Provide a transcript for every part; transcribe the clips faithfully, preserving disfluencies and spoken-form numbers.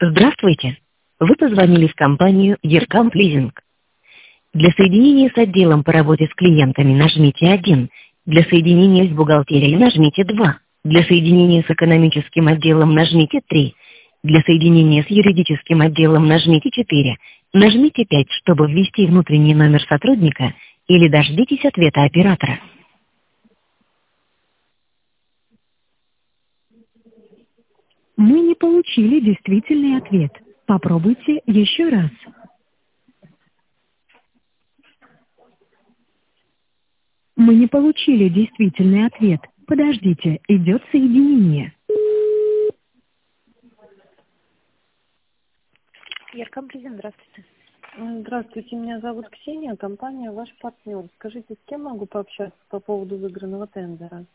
Здравствуйте. Вы позвонили в компанию Еркамп Лизинг. Для соединения с отделом по работе с клиентами нажмите один. Для соединения с бухгалтерией нажмите два. Для соединения с экономическим отделом нажмите три. Для соединения с юридическим отделом нажмите четыре. Нажмите пять, чтобы ввести внутренний номер сотрудника, или дождитесь ответа оператора. Мы не получили действительный ответ. Попробуйте еще раз. Мы не получили действительный ответ. Подождите, идет соединение. Еркамп-Лизинг, здравствуйте. Здравствуйте, меня зовут Ксения, компания «Ваш партнер». Скажите, с кем могу пообщаться по поводу выигранного тендера?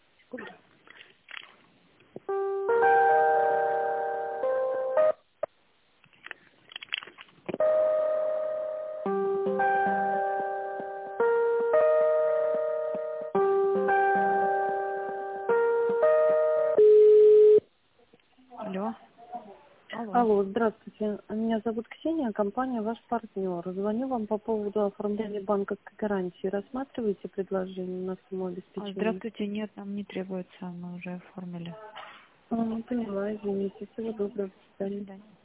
Алло. Алло. Алло, здравствуйте, меня зовут Ксения, компания «Ваш партнер». Звоню вам по поводу оформления банковской гарантии. Рассматриваете предложение на сумму А, обеспечения? Здравствуйте, нет, нам не требуется, мы уже оформили. А, поняла, извините. Всего доброго, до До свидания. свидания.